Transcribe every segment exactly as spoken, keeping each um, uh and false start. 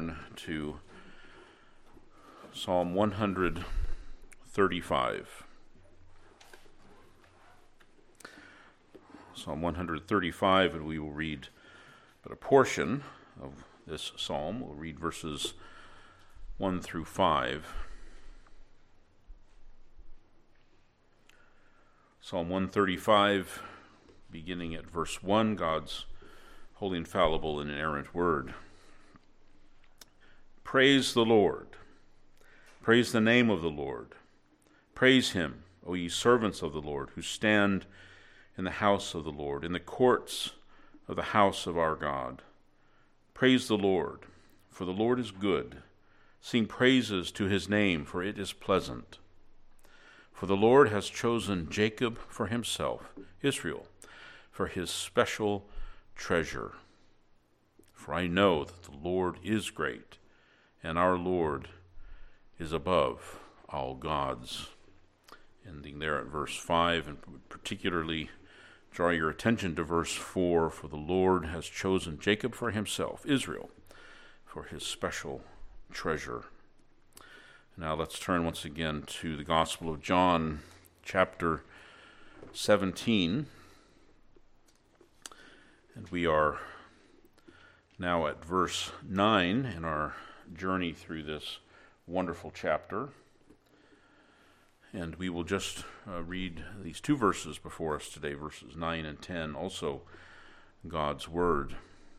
turn to Psalm one thirty-five. Psalm one thirty-five, and we will read but a portion of this psalm. We'll read verses one through five. Psalm one thirty-five, beginning at verse one, God's holy, infallible, and inerrant word. Praise the Lord. Praise the name of the Lord. Praise him, O ye servants of the Lord, who stand in the house of the Lord, in the courts of the house of our God. Praise the Lord, for the Lord is good. Sing praises to his name, for it is pleasant. For the Lord has chosen Jacob for himself, Israel, for his special treasure. For I know that the Lord is great, and our Lord is above all gods. Ending there at verse five, and particularly draw your attention to verse four. For the Lord has chosen Jacob for himself, Israel, for his special treasure. Now let's turn once again to the Gospel of John, chapter seventeen. And we are now at verse nine in our journey through this wonderful chapter. And we will just uh, read these two verses before us today, verses nine and ten, also God's word.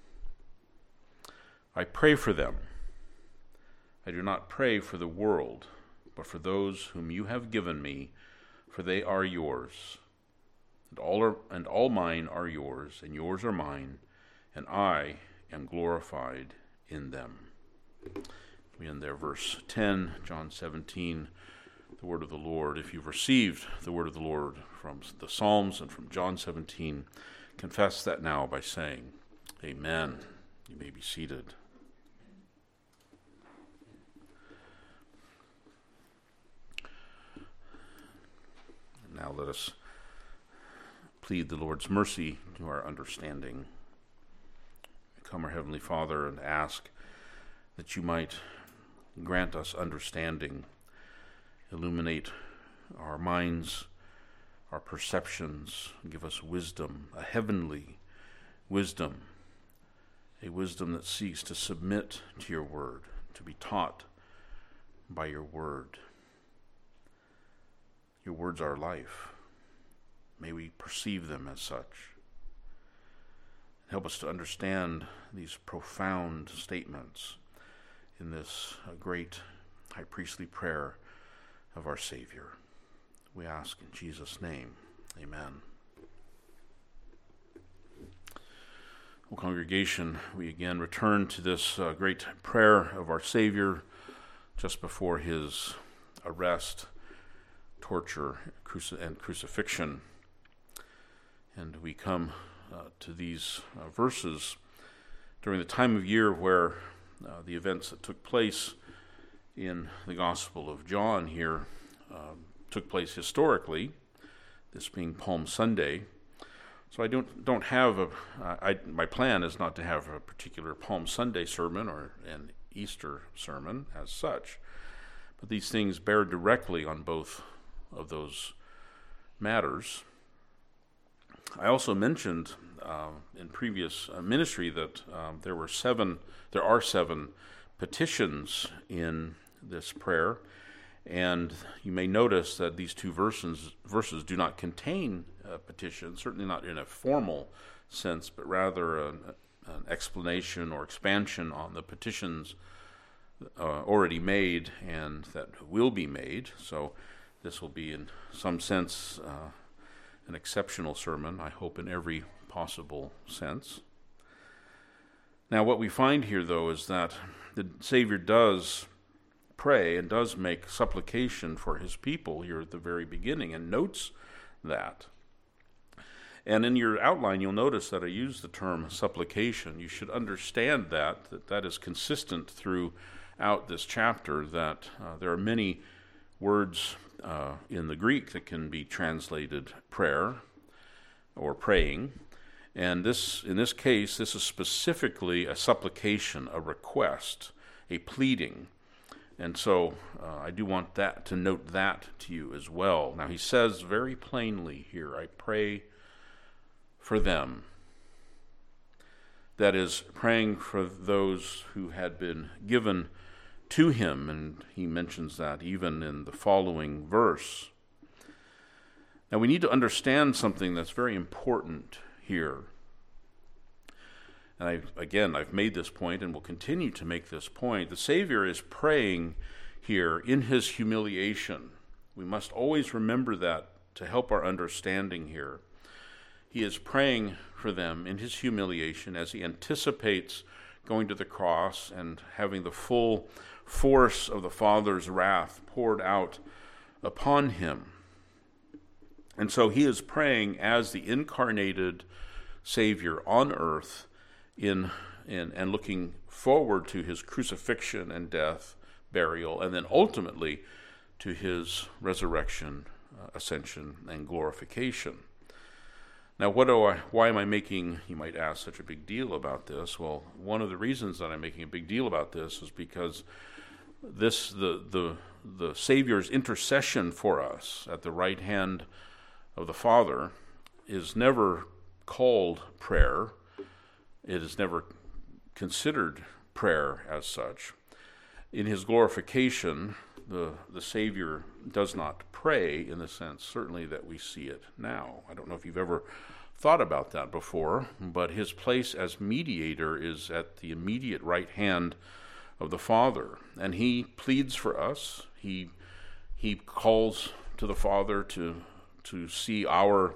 I pray for them. I do not pray for the world, but for those whom you have given me, for they are yours. And all are, and all mine are yours, and yours are mine, and I am glorified in them. We end there, verse ten, John seventeen, the word of the Lord. If you've received the word of the Lord from the Psalms and from John seventeen, confess that now by saying, Amen. You may be seated. And now let us plead the Lord's mercy to our understanding. Come, our Heavenly Father, and ask that you might grant us understanding, illuminate our minds, our perceptions, give us wisdom, a heavenly wisdom, a wisdom that seeks to submit to your word, to be taught by your word. Your words are life. May we perceive them as such. Help us to understand these profound statements in this great high priestly prayer of our Savior. We ask in Jesus' name, amen. Well, congregation, we again return to this uh, great prayer of our Savior just before his arrest, torture, cruci- and crucifixion. And we come uh, to these uh, verses during the time of year where uh, the events that took place in the Gospel of John here uh, took place historically, this being Palm Sunday. So I don't don't have a, uh, I, my plan is not to have a particular Palm Sunday sermon or an Easter sermon as such, but these things bear directly on both of those matters. I also mentioned uh, in previous uh, ministry that um, there were seven, there are seven petitions in this prayer, and you may notice that these two verses verses do not contain a petition, certainly not in a formal sense, but rather an, an explanation or expansion on the petitions uh, already made and that will be made. So this will be in some sense uh, an exceptional sermon, I hope in every possible sense. Now what we find here, though, is that the Savior does pray and does make supplication for his people here at the very beginning and notes that. And in your outline, you'll notice that I use the term supplication. You should understand that, that that is consistent throughout this chapter, that uh, there are many words uh, in the Greek that can be translated prayer or praying. And this, in this case, this is specifically a supplication, a request, a pleading. And so uh, I do want that to note that to you as well. Now he says very plainly here, I pray for them. That is, praying for those who had been given to him, and he mentions that even in the following verse. Now we need to understand something that's very important here. And I, again, I've made this point and will continue to make this point. The Savior is praying here in his humiliation. We must always remember that to help our understanding here. He is praying for them in his humiliation as he anticipates going to the cross and having the full force of the Father's wrath poured out upon him. And so he is praying as the incarnated Savior on earth in, in and looking forward to his crucifixion and death, burial, and then ultimately to his resurrection, uh, ascension, and glorification. Now, what do I, why am I making, you might ask, such a big deal about this? Well, one of the reasons that I'm making a big deal about this is because this the the the Savior's intercession for us at the right hand of the Father is never called prayer. It is never considered prayer as such. In his glorification, the, the Savior does not pray in the sense, certainly, that we see it now. I don't know if you've ever thought about that before, but his place as mediator is at the immediate right hand of the Father, and he pleads for us. He he calls to the Father to to see our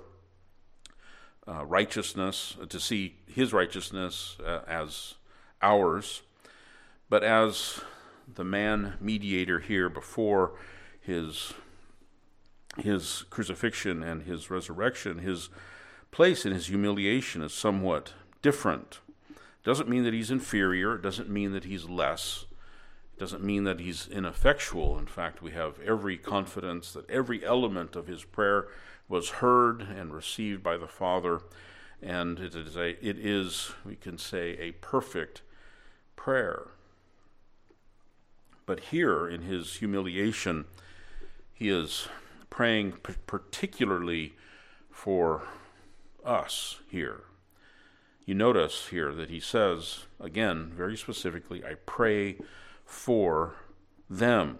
uh, righteousness, to see his righteousness uh, as ours, but as the man mediator here before his his crucifixion and his resurrection, his place in his humiliation is somewhat different. Doesn't mean that he's inferior. It doesn't mean that he's less. It doesn't mean that he's ineffectual. In fact, we have every confidence that every element of his prayer was heard and received by the Father, and it is, a, it is, we can say, a perfect prayer. But here, in his humiliation, he is praying p- particularly for us here. You notice here that he says, again, very specifically, I pray for them.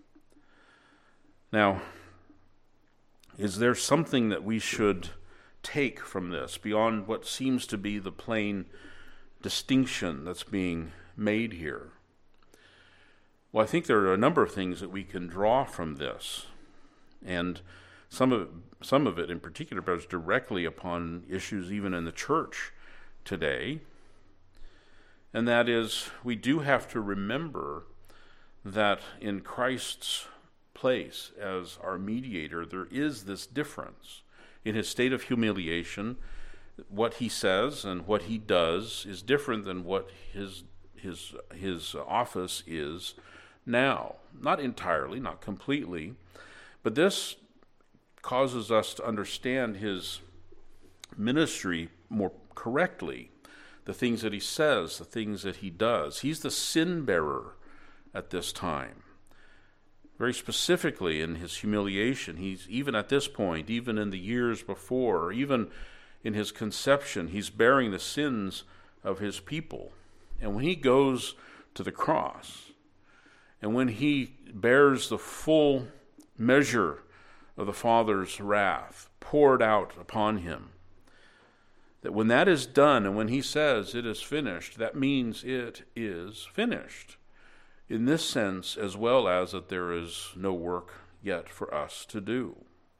Now, is there something that we should take from this beyond what seems to be the plain distinction that's being made here? Well, I think there are a number of things that we can draw from this, and some of it, some of it in particular bears directly upon issues even in the church today, and that is, we do have to remember that in Christ's place as our mediator, there is this difference. In his state of humiliation, what he says and what he does is different than what his his his office is now. Not entirely, not completely, but this causes us to understand his ministry more correctly, the things that he says, the things that he does. He's the sin bearer at this time. Very specifically in his humiliation, he's even at this point, even in the years before, even in his conception, he's bearing the sins of his people. And when he goes to the cross, and when he bears the full measure of the Father's wrath poured out upon him, that when that is done, and when he says it is finished, that means it is finished. In this sense, as well as that there is no work yet for us to do.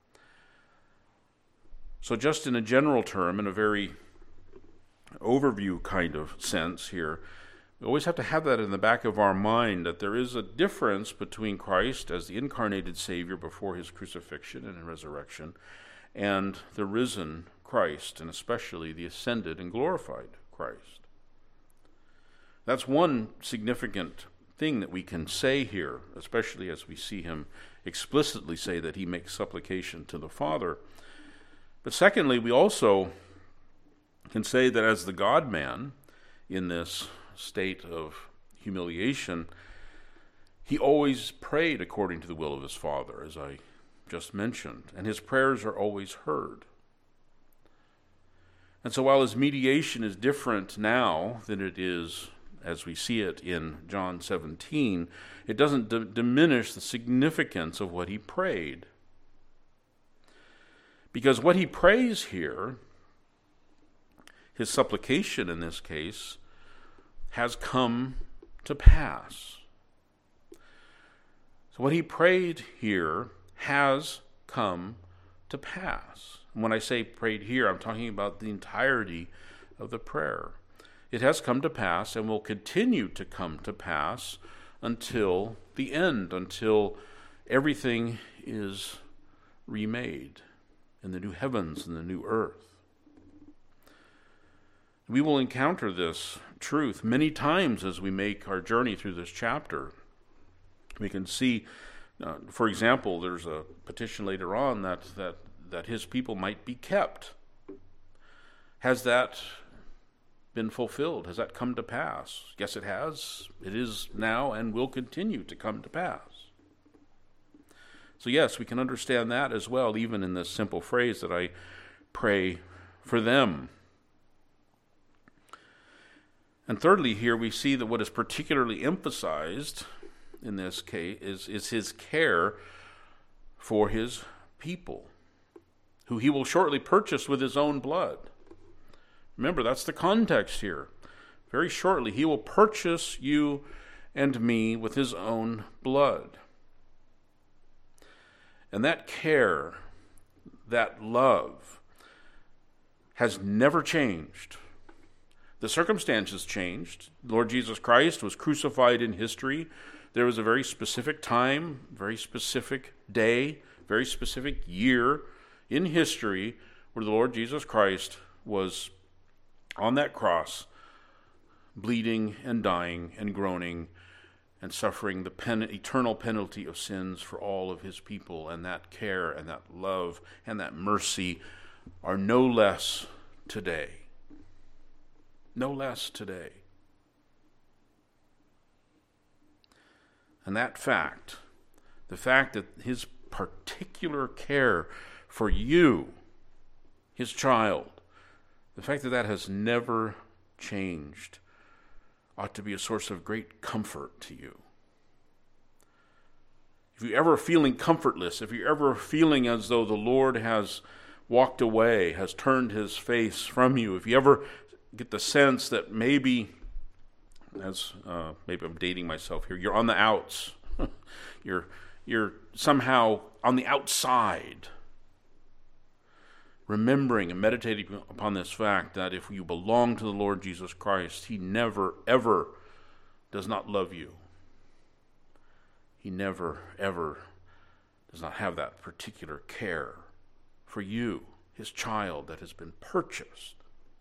So just in a general term, in a very overview kind of sense here, we always have to have that in the back of our mind, that there is a difference between Christ as the incarnated Savior before his crucifixion and resurrection, and the risen Christ, and especially the ascended and glorified Christ. That's one significant thing that we can say here, especially as we see him explicitly say that he makes supplication to the Father. But secondly, we also can say that as the God-man in this state of humiliation, he always prayed according to the will of his Father, as I just mentioned, and his prayers are always heard. And so while his mediation is different now than it is as we see it in John seventeen, it doesn't d- diminish the significance of what he prayed. Because what he prays here, his supplication in this case, has come to pass. So what he prayed here has come to pass. And when I say prayed here, I'm talking about the entirety of the prayer. It has come to pass and will continue to come to pass until the end, until everything is remade in the new heavens and the new earth. We will encounter this truth many times as we make our journey through this chapter. We can see, uh, for example, there's a petition later on that, that, that his people might be kept. Has that been fulfilled? Has that come to pass? Yes, it has. It is now and will continue to come to pass. So yes, we can understand that as well, even in this simple phrase that I pray for them. And thirdly, here we see that what is particularly emphasized in this case is, is his care for his people, who he will shortly purchase with his own blood. Remember, that's the context here. Very shortly, he will purchase you and me with his own blood. And that care, that love, has never changed. The circumstances changed. Lord Jesus Christ was crucified in history. There was a very specific time, very specific day, very specific year in history where the Lord Jesus Christ was on that cross, bleeding and dying and groaning and suffering the pen- eternal penalty of sins for all of his people. And that care and that love and that mercy are no less today. No less today. And that fact, the fact that his particular care for you, his child, the fact that that has never changed ought to be a source of great comfort to you. If you're ever feeling comfortless, if you're ever feeling as though the Lord has walked away, has turned his face from you, if you ever get the sense that maybe, as uh, maybe I'm dating myself here, you're on the outs, you're you're somehow on the outside, remembering and meditating upon this fact that if you belong to the Lord Jesus Christ, he never, ever does not love you. He never, ever does not have that particular care for you, his child that has been purchased.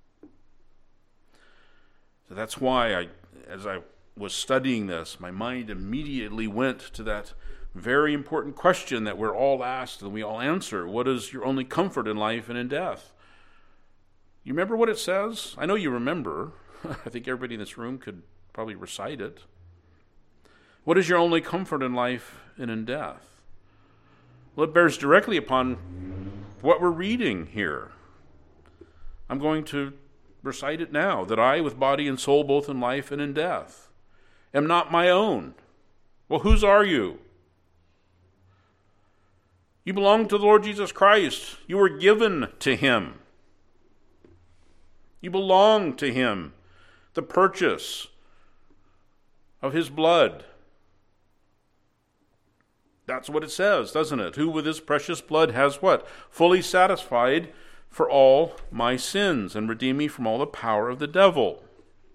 So that's why, I, as I was studying this, my mind immediately went to that very important question that we're all asked and we all answer. What is your only comfort in life and in death? You remember what it says? I know you remember. I think everybody in this room could probably recite it. What is your only comfort in life and in death? Well, it bears directly upon what we're reading here. I'm going to recite it now, that I, with body and soul, both in life and in death, am not my own. Well, whose are you? You belong to the Lord Jesus Christ. You were given to him. You belong to him. The purchase of his blood. That's what it says, doesn't it? Who with his precious blood has what? Fully satisfied for all my sins and redeemed me from all the power of the devil.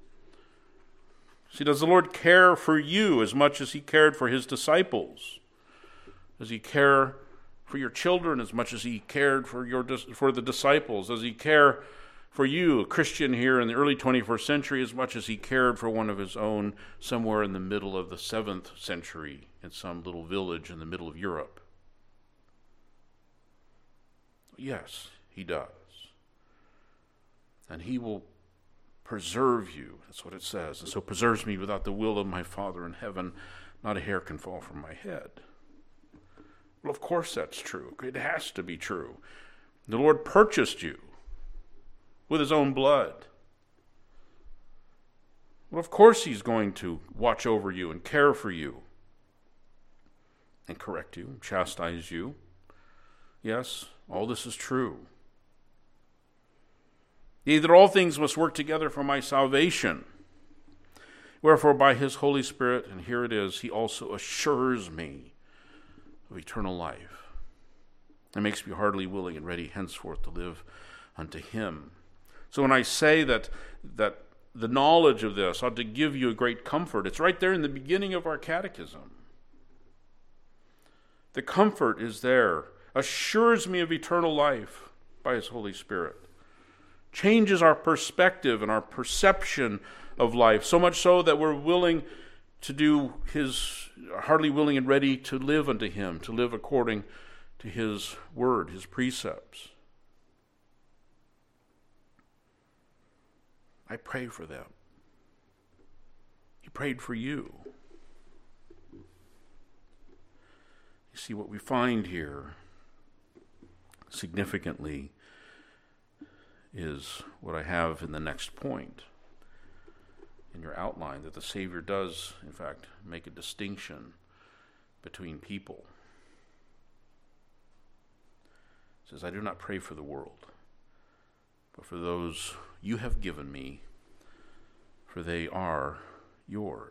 See, does the Lord care for you as much as he cared for his disciples? Does he care for your children as much as he cared for your for the disciples? Does he care for you, a Christian here in the early twenty-first century, as much as he cared for one of his own somewhere in the middle of the seventh century in some little village in the middle of Europe? Yes, he does. And he will preserve you. That's what it says. And so preserves me without the will of my Father in heaven. Not a hair can fall from my head. Well, of course that's true. It has to be true. The Lord purchased you with his own blood. Well, of course he's going to watch over you and care for you and correct you, and chastise you. Yes, all this is true. Yea, that all things must work together for my salvation. Wherefore by his Holy Spirit, and here it is, he also assures me of eternal life, and makes me heartily willing and ready henceforth to live unto him. So when I say that that the knowledge of this ought to give you a great comfort, it's right there in the beginning of our catechism. The comfort is there, assures me of eternal life by his Holy Spirit. Changes our perspective and our perception of life, so much so that we're willing to do his, heartily willing and ready to live unto him, to live according to his word, his precepts. I pray for them. He prayed for you. You see, what we find here significantly is what I have in the next point in your outline, that the Savior does, in fact, make a distinction between people. He says, I do not pray for the world, but for those you have given me, for they are yours.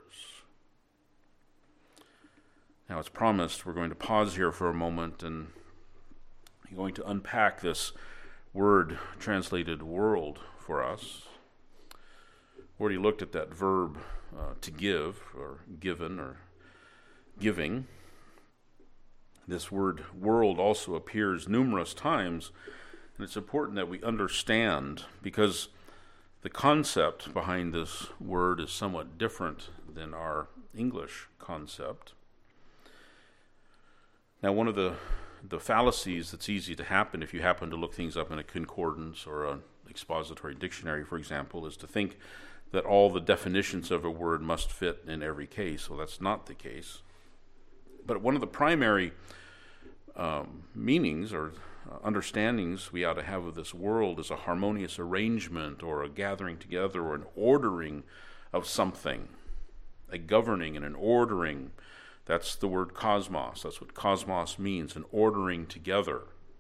Now, it's promised we're going to pause here for a moment, and I'm going to unpack this word translated world for us. We already looked at that verb uh, to give, or given, or giving. This word world also appears numerous times, and it's important that we understand, because the concept behind this word is somewhat different than our English concept. Now, one of the, the fallacies that's easy to happen if you happen to look things up in a concordance or an expository dictionary, for example, is to think that all the definitions of a word must fit in every case. Well, that's not the case. But one of the primary um, meanings or understandings we ought to have of this world is a harmonious arrangement or a gathering together or an ordering of something, a governing and an ordering. That's the word cosmos. That's what cosmos means, an ordering together.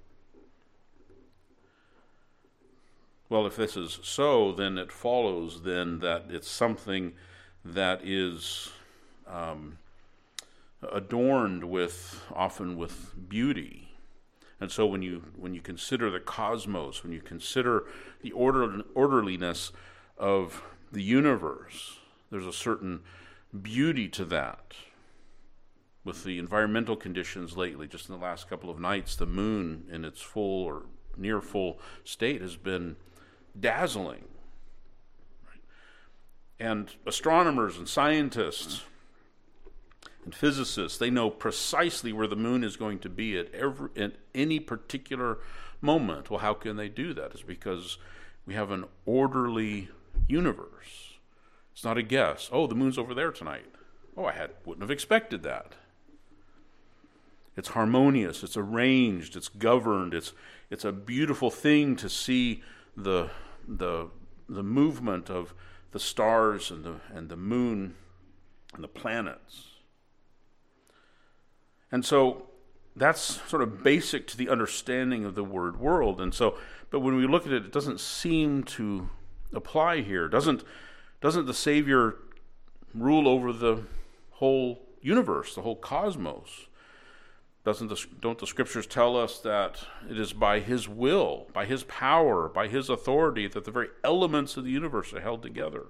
Well, if this is so, then it follows then that it's something that is um, adorned with, often with beauty. And so when you when you consider the cosmos, when you consider the order, orderliness of the universe, there's a certain beauty to that. With the environmental conditions lately, just in the last couple of nights, the moon in its full or near full state has been dazzling. And astronomers and scientists and physicists, they know precisely where the moon is going to be at every at any particular moment. Well, how can they do that? It's because we have an orderly universe. It's not a guess. Oh, the moon's over there tonight. Oh, I had wouldn't have expected that. It's harmonious, it's arranged, it's governed, it's it's a beautiful thing to see the the the movement of the stars and the and the moon and the planets. And so that's sort of basic to the understanding of the word world. And so, but when we look at it, it doesn't seem to apply here. Doesn't doesn't the Savior rule over the whole universe, the whole cosmos? Doesn't the, don't the scriptures tell us that it is by his will, by his power, by his authority that the very elements of the universe are held together?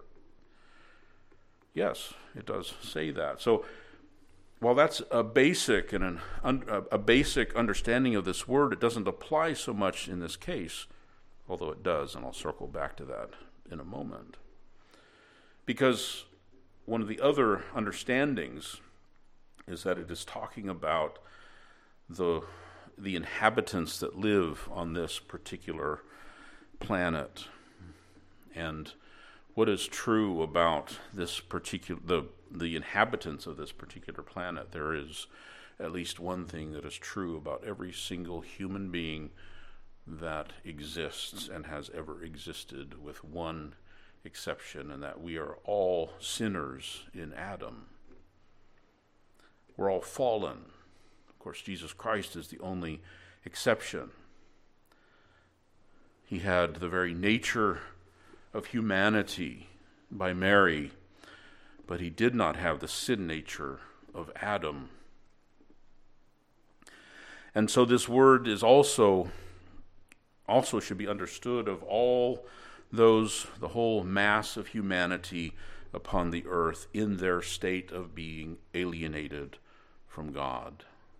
Yes, it does say that. So while that's a basic and an a basic understanding of this word, it doesn't apply so much in this case, although it does, and I'll circle back to that in a moment. Because one of the other understandings is that it is talking about the the inhabitants that live on this particular planet. And what is true about this particular the the inhabitants of this particular planet. There is at least one thing that is true about every single human being that exists and has ever existed, with one exception, and that we are all sinners in Adam. We're all fallen. Of course, Jesus Christ is the only exception. He had the very nature of humanity by Mary, but he did not have the sin nature of Adam. And so this word is also also should be understood of all those, the whole mass of humanity upon the earth in their state of being alienated from God.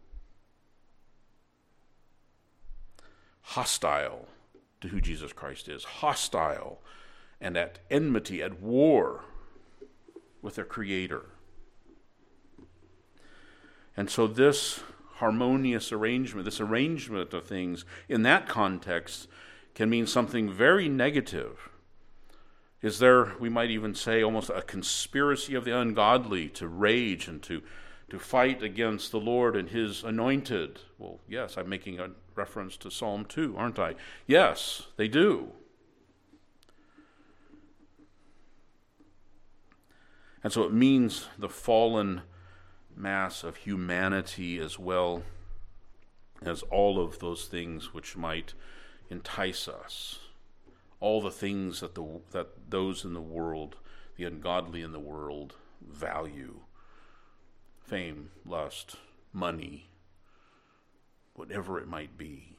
Hostile to who Jesus Christ is. Hostile and at enmity, at war with their Creator. And so this harmonious arrangement, this arrangement of things in that context can mean something very negative. Is there, we might even say, almost a conspiracy of the ungodly to rage and to, to fight against the Lord and his anointed? Well, yes, I'm making a reference to Psalm two, aren't I? Yes, they do. And so it means the fallen mass of humanity, as well as all of those things which might entice us, all the things that the that those in the world, the ungodly in the world, value: fame, lust, money, whatever it might be.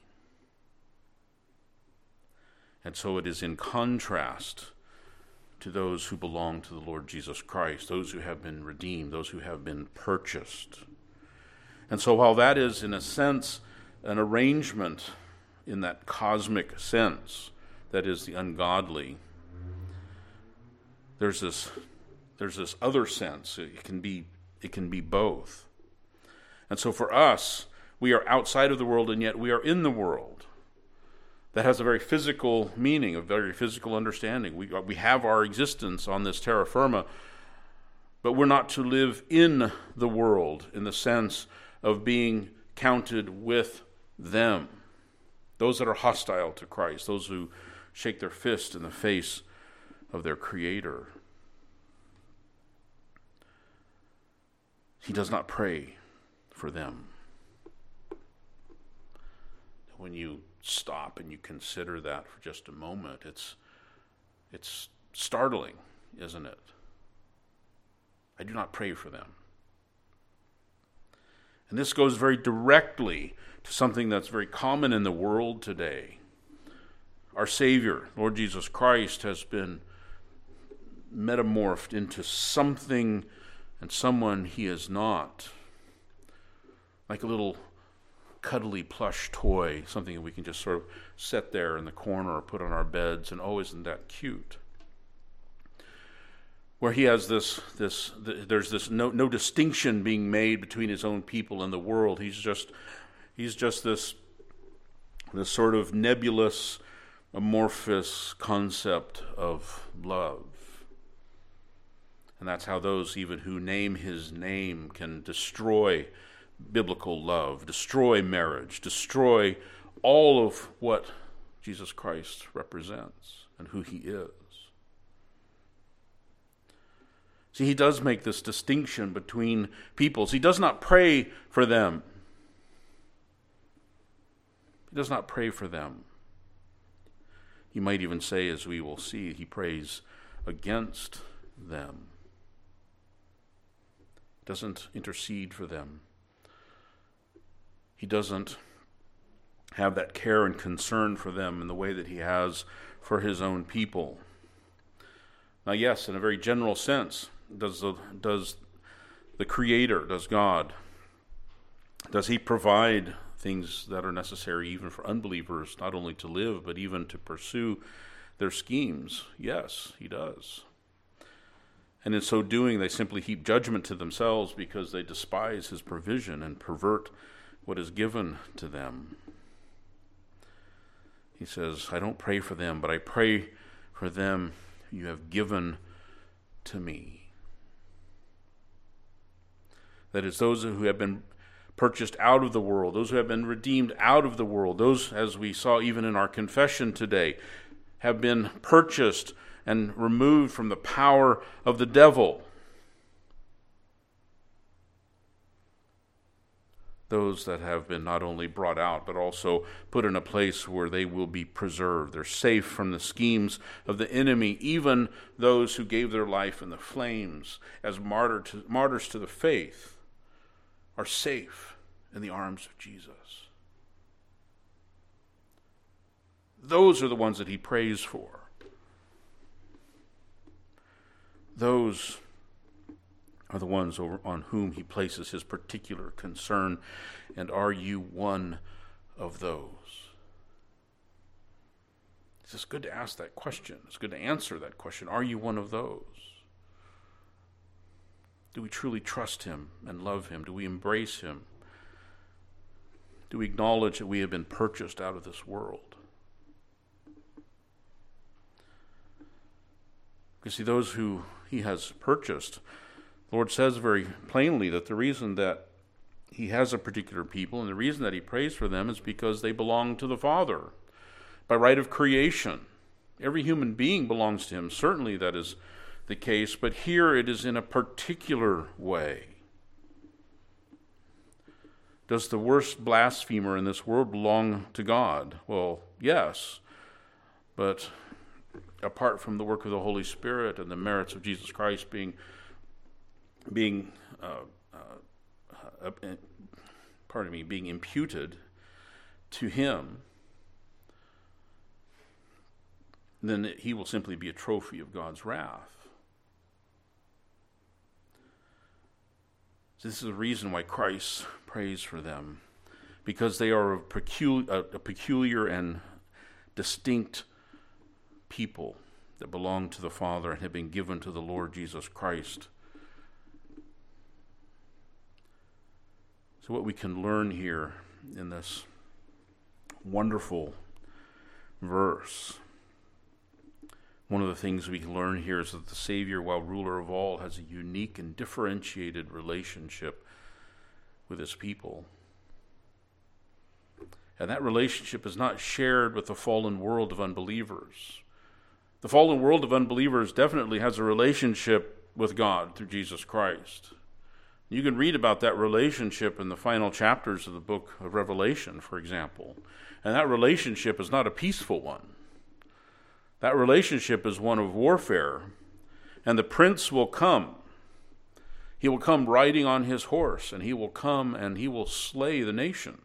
And so it is in contrast to those who belong to the Lord Jesus Christ, those who have been redeemed, those who have been purchased. And so while that is, in a sense, an arrangement in that cosmic sense, that is the ungodly, there's this there's this other sense. It can be it can be both. And so for us, we are outside of the world, and yet we are in the world. That has a very physical meaning, a very physical understanding. We we have our existence on this terra firma, but we're not to live in the world in the sense of being counted with them. Those that are hostile to Christ, those who shake their fist in the face of their Creator. He does not pray for them. When you stop and you consider that for just a moment, it's it's startling, isn't it? I do not pray for them. And this goes very directly to something that's very common in the world today. Our Savior, Lord Jesus Christ, has been metamorphed into something and someone he is not. Like a little cuddly plush toy, something that we can just sort of set there in the corner or put on our beds, and oh, isn't that cute? Where he has this, this, th- there's this no, no distinction being made between his own people and the world. He's just, he's just this, this sort of nebulous, amorphous concept of love. And that's how those even who name his name can destroy biblical love, destroy marriage, destroy all of what Jesus Christ represents and who he is. See, he does make this distinction between peoples. He does not pray for them. He does not pray for them. You might even say, as we will see, he prays against them. He doesn't intercede for them. He doesn't have that care and concern for them in the way that he has for his own people. Now, yes, in a very general sense, does the, does the Creator, does God, does he provide things that are necessary even for unbelievers, not only to live, but even to pursue their schemes? Yes, he does. And in so doing, they simply heap judgment to themselves because they despise his provision and pervert what is given to them. He says, I don't pray for them, but I pray for them you have given to me. That is, those who have been purchased out of the world, those who have been redeemed out of the world, those, as we saw even in our confession today, have been purchased and removed from the power of the devil. Those that have been not only brought out, but also put in a place where they will be preserved. They're safe from the schemes of the enemy. Even those who gave their life in the flames as martyr to, martyrs to the faith are safe in the arms of Jesus. Those are the ones that he prays for. Those are the ones over on whom he places his particular concern. And are you one of those? It's just good to ask that question. It's good to answer that question. Are you one of those? Do we truly trust him and love him? Do we embrace him? Do we acknowledge that we have been purchased out of this world? You see, those who he has purchased, the Lord says very plainly that the reason that he has a particular people and the reason that he prays for them is because they belong to the Father by right of creation. Every human being belongs to him. Certainly that is the case, but here it is in a particular way. Does the worst blasphemer in this world belong to God? Well, yes, but apart from the work of the Holy Spirit and the merits of Jesus Christ being being uh, uh, uh, pardon me, being imputed to him, then he will simply be a trophy of God's wrath. This is the reason why Christ prays for them, because they are a peculiar, a peculiar and distinct people that belong to the Father and have been given to the Lord Jesus Christ. So what we can learn here in this wonderful verse, one of the things we can learn here is that the Savior, while ruler of all, has a unique and differentiated relationship with his people. And that relationship is not shared with the fallen world of unbelievers. The fallen world of unbelievers definitely has a relationship with God through Jesus Christ. You can read about that relationship in the final chapters of the book of Revelation, for example. And that relationship is not a peaceful one. That relationship is one of warfare. And the prince will come. He will come riding on his horse, and he will come and he will slay the nations,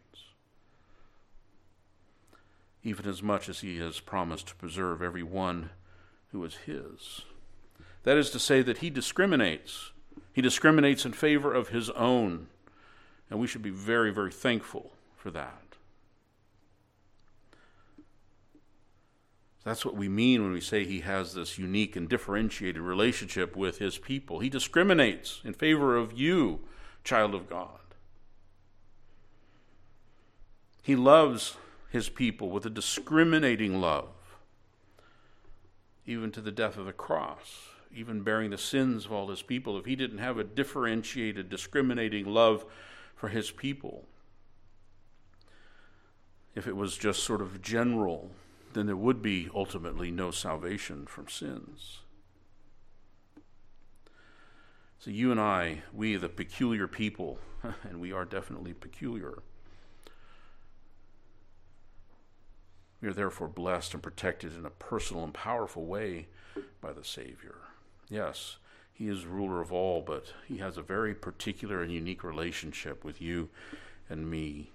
even as much as he has promised to preserve every one who is his. That is to say that he discriminates. He discriminates in favor of his own, and we should be very, very thankful for that. That's what we mean when we say he has this unique and differentiated relationship with his people. He discriminates in favor of you, child of God. He loves his people with a discriminating love, even to the death of the cross, even bearing the sins of all his people. If he didn't have a differentiated, discriminating love for his people, if it was just sort of general, then there would be ultimately no salvation from sins. So you and I, we the peculiar people, and we are definitely peculiar, we are therefore blessed and protected in a personal and powerful way by the Savior. Yes, he is ruler of all, but he has a very particular and unique relationship with you and me.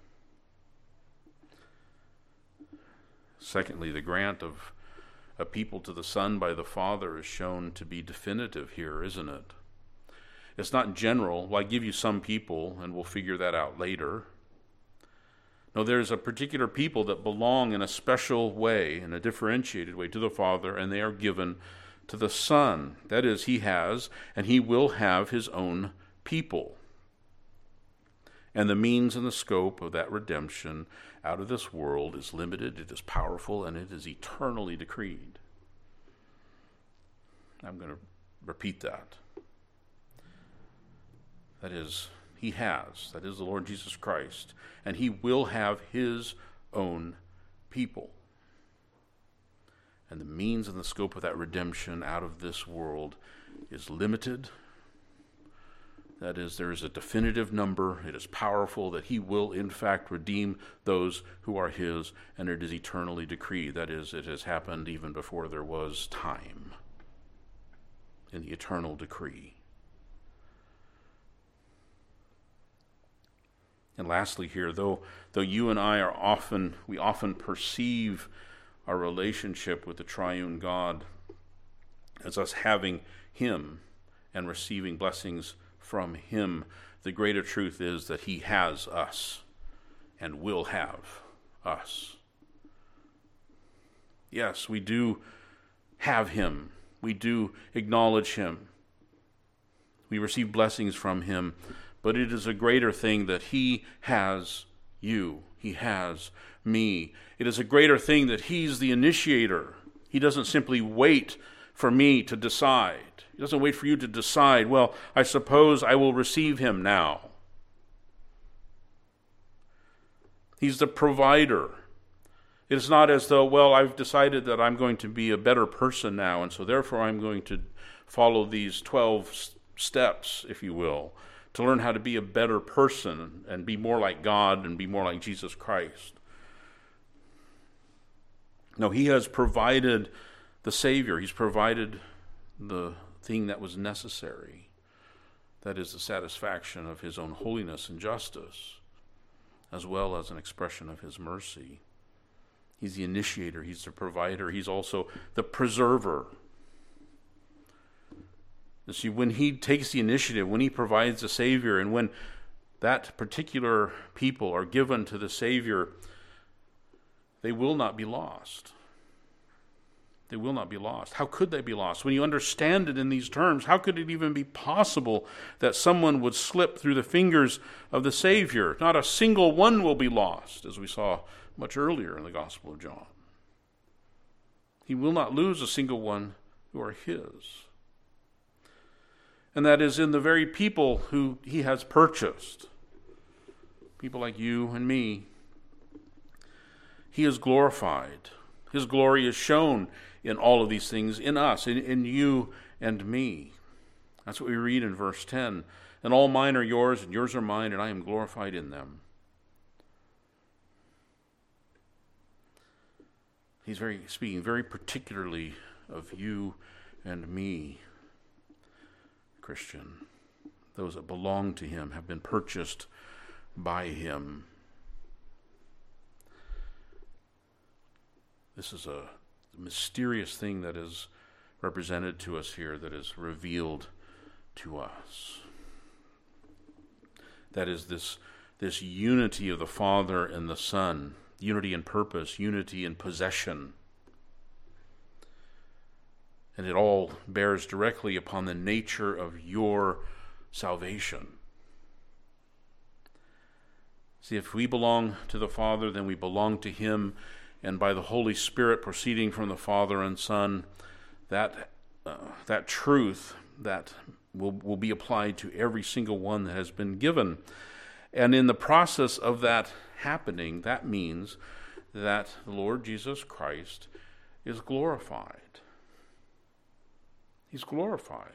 Secondly, the grant of a people to the Son by the Father is shown to be definitive here, isn't it? It's not general. Well, I give you some people, and we'll figure that out later. No, there's a particular people that belong in a special way, in a differentiated way to the Father, and they are given to the Son. That is, he has, and he will have his own people. And the means and the scope of that redemption out of this world is limited, it is powerful, and it is eternally decreed. I'm going to repeat that. That is, he has. That is the Lord Jesus Christ. And he will have his own people. And the means and the scope of that redemption out of this world is limited. That is, there is a definitive number. It is powerful that he will, in fact, redeem those who are his, and it is eternally decreed. That is, it has happened even before there was time in the eternal decree. And lastly here, though, though you and I are often, we often perceive our relationship with the triune God as us having him and receiving blessings from him, the greater truth is that he has us and will have us. Yes, we do have him. We do acknowledge him. We receive blessings from him, but it is a greater thing that he has you. He has me. It is a greater thing that he's the initiator. He doesn't simply wait for me to decide. He doesn't wait for you to decide, well, I suppose I will receive him now. He's the provider. It is not as though, well, I've decided that I'm going to be a better person now, and so therefore I'm going to follow these twelve steps, if you will, to learn how to be a better person and be more like God and be more like Jesus Christ. No, he has provided the Savior. He's provided the thing that was necessary. That is the satisfaction of his own holiness and justice, as well as an expression of his mercy. He's the initiator. He's the provider. He's also the preserver. You see, when he takes the initiative, when he provides the Savior, and when that particular people are given to the Savior, they will not be lost. They will not be lost. How could they be lost? When you understand it in these terms, how could it even be possible that someone would slip through the fingers of the Savior? Not a single one will be lost, as we saw much earlier in the Gospel of John. He will not lose a single one who are his. And that is in the very people who he has purchased. People like you and me. He is glorified. His glory is shown in all of these things, in us, in, in you and me. That's what we read in verse ten. And all mine are yours, and yours are mine, and I am glorified in them. He's very speaking very particularly of you and me, Christian. Those that belong to him have been purchased by him. This is a mysterious thing that is represented to us here, that is revealed to us. That is this, this unity of the Father and the Son, unity in purpose, unity in possession. And it all bears directly upon the nature of your salvation. See, if we belong to the Father, then we belong to him, and by the Holy Spirit proceeding from the Father and Son, that uh, that truth that will, will be applied to every single one that has been given. And in the process of that happening, that means that the Lord Jesus Christ is glorified. He's glorified.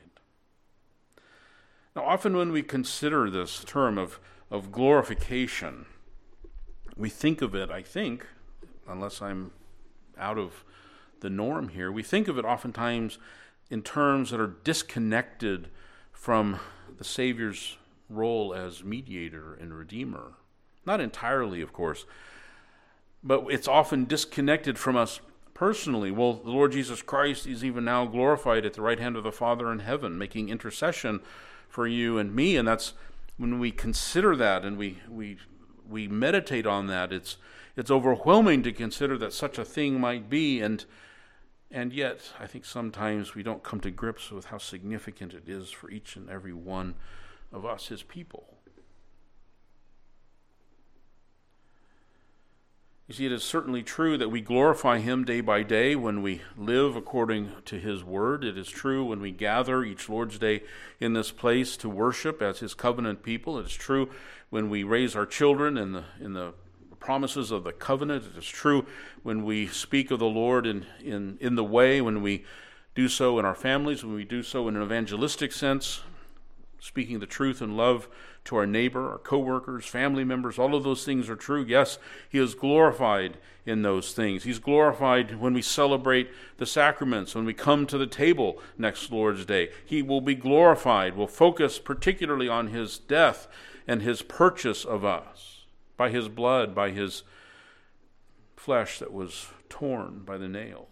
Now, often when we consider this term of, of glorification, we think of it, I think, unless I'm out of the norm here, we think of it oftentimes in terms that are disconnected from the Savior's role as mediator and redeemer. Not entirely, of course, but it's often disconnected from us personally. Well, the Lord Jesus Christ is even now glorified at the right hand of the Father in heaven, making intercession for you and me, and that's when we consider that and we we we meditate on that, it's it's overwhelming to consider that such a thing might be, and and yet I think sometimes we don't come to grips with how significant it is for each and every one of us, his people. You see, it is certainly true that we glorify him day by day when we live according to his word. It is true when we gather each Lord's Day in this place to worship as his covenant people. It is true when we raise our children in the in the promises of the covenant. It is true when we speak of the Lord in, in, in the way, when we do so in our families, when we do so in an evangelistic sense, speaking the truth and love to our neighbor, our co-workers, family members. All of those things are true. Yes, he is glorified in those things. He's glorified when we celebrate the sacraments, when we come to the table next Lord's Day. He will be glorified. We'll focus particularly on his death and his purchase of us by his blood, by his flesh that was torn by the nails.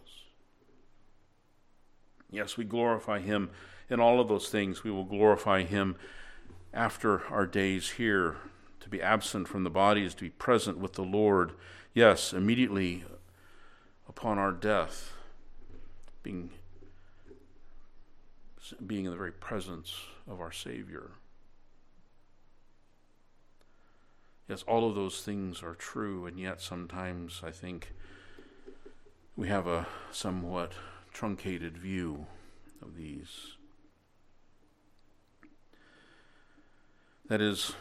Yes, we glorify him in all of those things. We will glorify him after our days here. To be absent from the body is to be present with the Lord. Yes, immediately upon our death, being, being in the very presence of our Savior. Yes, all of those things are true, and yet sometimes I think we have a somewhat truncated view of these. That is,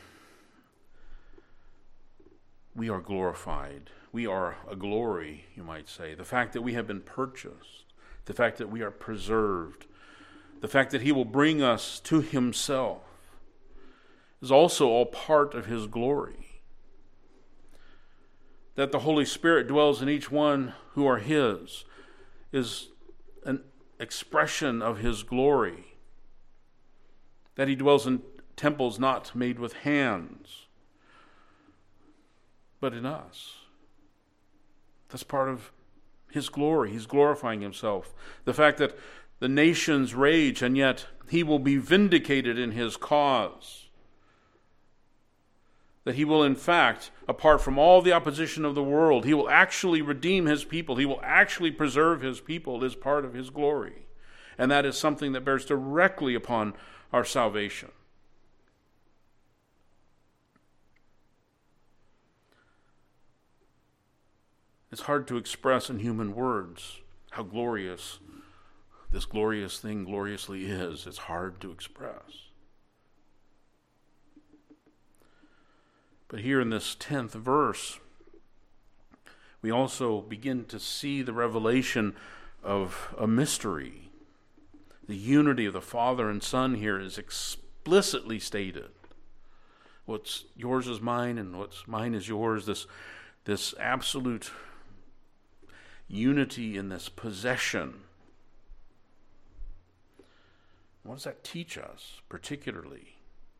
we are glorified. We are a glory, you might say. The fact that we have been purchased, the fact that we are preserved, the fact that he will bring us to himself is also all part of his glory. That the Holy Spirit dwells in each one who are his is an expression of his glory. That he dwells in temples not made with hands, but in us. That's part of his glory. He's glorifying himself. The fact that the nations rage, and yet he will be vindicated in his cause. That he will, in fact, apart from all the opposition of the world, he will actually redeem his people. He will actually preserve his people as part of his glory. And that is something that bears directly upon our salvation. It's hard to express in human words how glorious this glorious thing gloriously is. It's hard to express. But here in this tenth verse, we also begin to see the revelation of a mystery. The unity of the Father and Son here is explicitly stated. What's yours is mine, and what's mine is yours. This, this absolute unity in this possession. What does that teach us, particularly?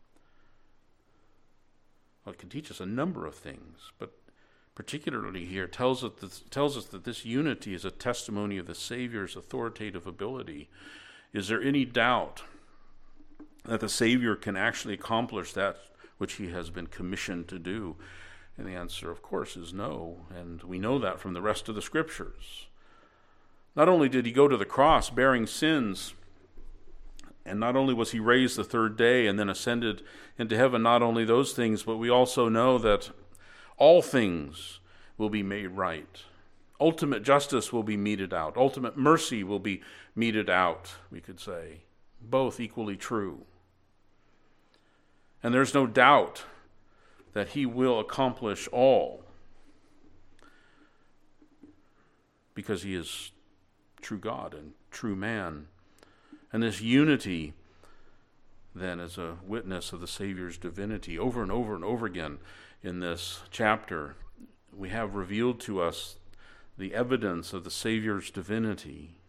Well, it can teach us a number of things, but particularly here tells us, that, tells us that this unity is a testimony of the Savior's authoritative ability. Is there any doubt that the Savior can actually accomplish that which he has been commissioned to do? And the answer, of course, is no, and we know that from the rest of the Scriptures. Not only did he go to the cross bearing sins, and not only was he raised the third day and then ascended into heaven, not only those things, but we also know that all things will be made right. Ultimate justice will be meted out. Ultimate mercy will be meted out, we could say. Both equally true. And there's no doubt that he will accomplish all, because he is true God and true man. And this unity, then, is a witness of the Savior's divinity. Over and over and over again in this chapter, we have revealed to us the evidence of the Savior's divinity.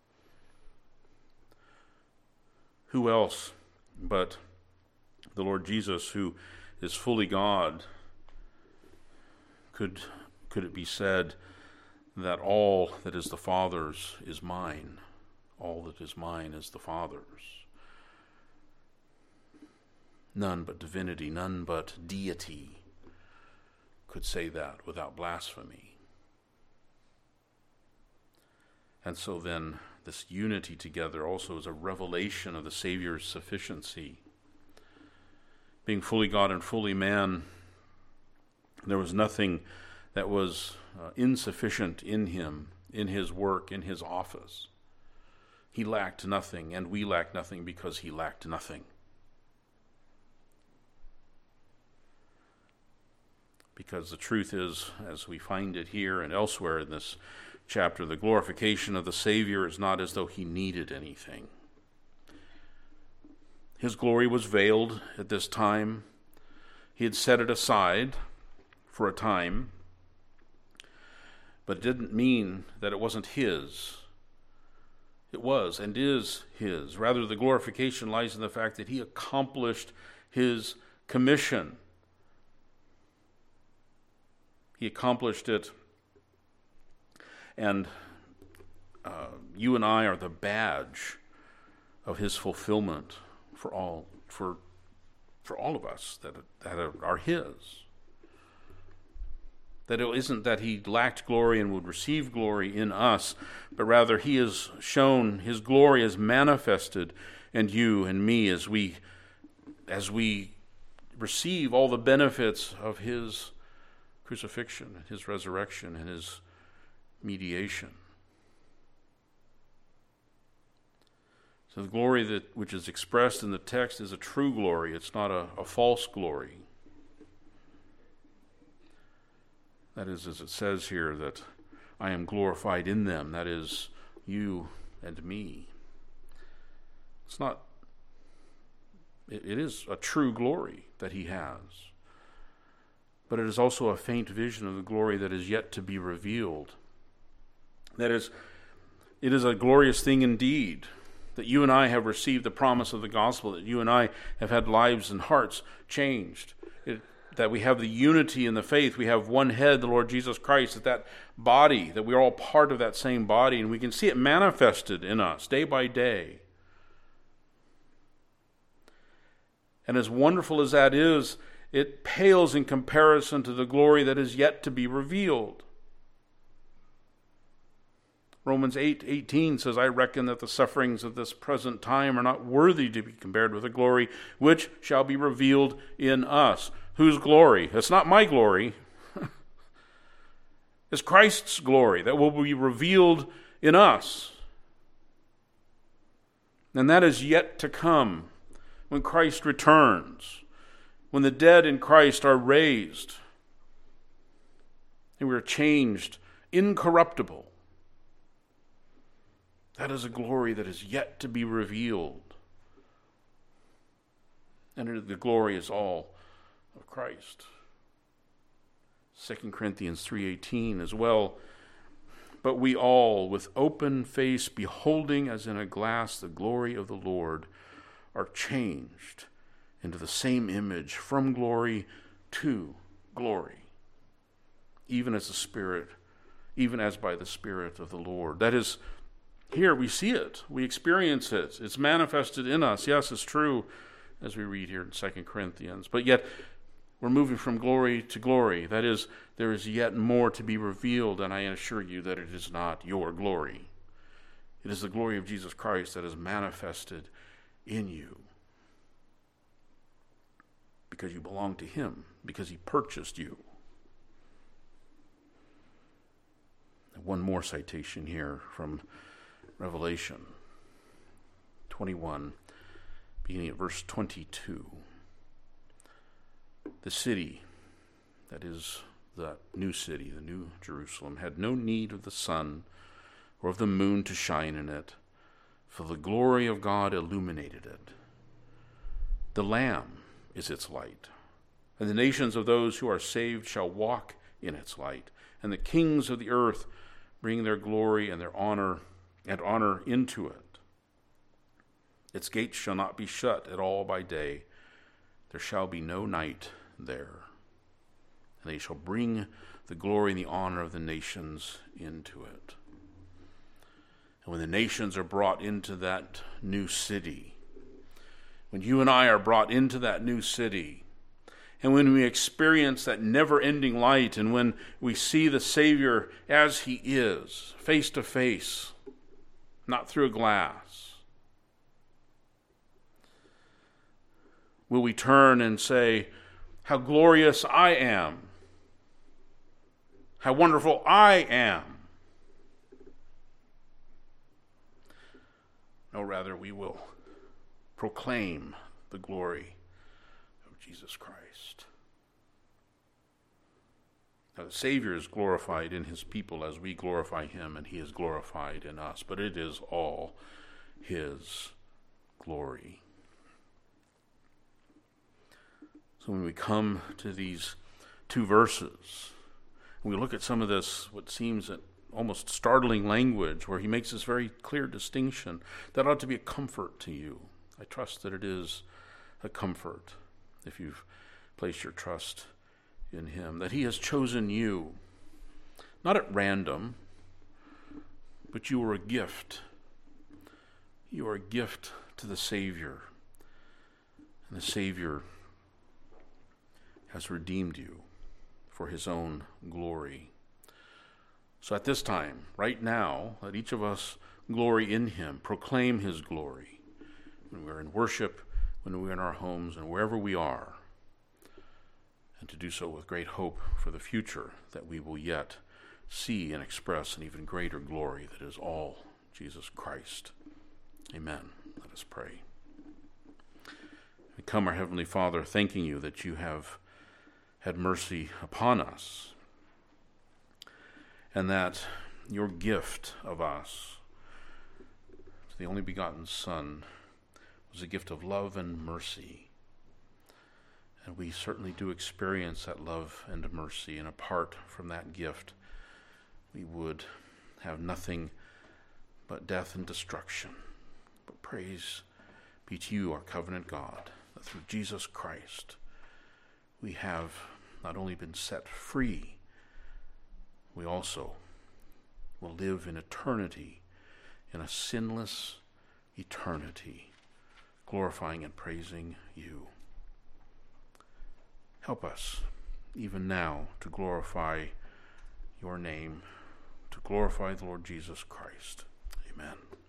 Who else but the Lord Jesus, who is fully God, could, could it be said that all that is the Father's is mine? All that is mine is the Father's. None but divinity, none but deity could say that without blasphemy. And so then, this unity together also is a revelation of the Savior's sufficiency. Being fully God and fully man, there was nothing that was uh, insufficient in him, in his work, in his office. He lacked nothing, and we lack nothing because he lacked nothing. Because the truth is, as we find it here and elsewhere in this chapter, the glorification of the Savior is not as though he needed anything. His glory was veiled at this time. He had set it aside for a time, but it didn't mean that it wasn't his. It was and is his. Rather, the glorification lies in the fact that he accomplished his commission. He accomplished it, and uh, you and I are the badge of his fulfillment for all, for for all of us that that are his. That it isn't that he lacked glory and would receive glory in us, but rather he has shown his glory is manifested in you and me as we as we receive all the benefits of his crucifixion, his resurrection, and his mediation. So the glory that which is expressed in the text is a true glory. It's not a, a false glory. That is, as it says here, that I am glorified in them. That is, you and me. It's not, it, it is a true glory that he has. But it is also a faint vision of the glory that is yet to be revealed. That is, it is a glorious thing indeed that you and I have received the promise of the gospel, that you and I have had lives and hearts changed, it, that we have the unity in the faith, we have one head, the Lord Jesus Christ, that that body, that we're all part of that same body, and we can see it manifested in us day by day. And as wonderful as that is, it pales in comparison to the glory that is yet to be revealed. Romans eight eighteen says, I reckon that the sufferings of this present time are not worthy to be compared with the glory which shall be revealed in us. Whose glory? It's not my glory. It's Christ's glory that will be revealed in us. And that is yet to come when Christ returns, when the dead in Christ are raised and we are changed incorruptible. That is a glory that is yet to be revealed. And the glory is all of Christ. Second Corinthians three eighteen as well. But we all, with open face, beholding as in a glass the glory of the Lord, are changed into the same image from glory to glory, even as the Spirit, even as by the Spirit of the Lord. That is, here we see it, we experience it, it's manifested in us. Yes, it's true, as we read here in Second Corinthians. But yet, we're moving from glory to glory. That is, there is yet more to be revealed, and I assure you that it is not your glory. It is the glory of Jesus Christ that is manifested in you. Because you belong to him, because he purchased you. One more citation here from Revelation twenty-one, beginning at verse twenty-two. The city, that is the new city, the new Jerusalem, had no need of the sun or of the moon to shine in it, for the glory of God illuminated it. The Lamb is its light, and the nations of those who are saved shall walk in its light, and the kings of the earth bring their glory and their honor and honor into it. Its gates shall not be shut at all by day. There shall be no night there. And they shall bring the glory and the honor of the nations into it. And when the nations are brought into that new city, when you and I are brought into that new city, and when we experience that never-ending light, and when we see the Savior as he is, face to face, not through a glass, will we turn and say, how glorious I am? how wonderful I am. No, rather, we will proclaim the glory of Jesus Christ. Now, the Savior is glorified in his people as we glorify him, and he is glorified in us, but it is all his glory. So when we come to these two verses, we look at some of this, what seems almost startling language, where he makes this very clear distinction, that ought to be a comfort to you. I trust that it is a comfort if you've placed your trust in him, that he has chosen you, not at random, but you are a gift. You are a gift to the Savior, and the Savior has redeemed you for his own glory. So at this time, right now, let each of us glory in him, proclaim his glory, when we're in worship, when we're in our homes, and wherever we are, and to do so with great hope for the future, that we will yet see and express an even greater glory that is all Jesus Christ. Amen. Let us pray. We come, our Heavenly Father, thanking you that you have had mercy upon us, and that your gift of us, the only begotten Son, was a gift of love and mercy. And we certainly do experience that love and mercy, and apart from that gift, we would have nothing but death and destruction. But praise be to you, our covenant God, that through Jesus Christ we have not only been set free, we also will live in eternity, in a sinless eternity, glorifying and praising you. Help us, even now, to glorify your name, to glorify the Lord Jesus Christ. Amen.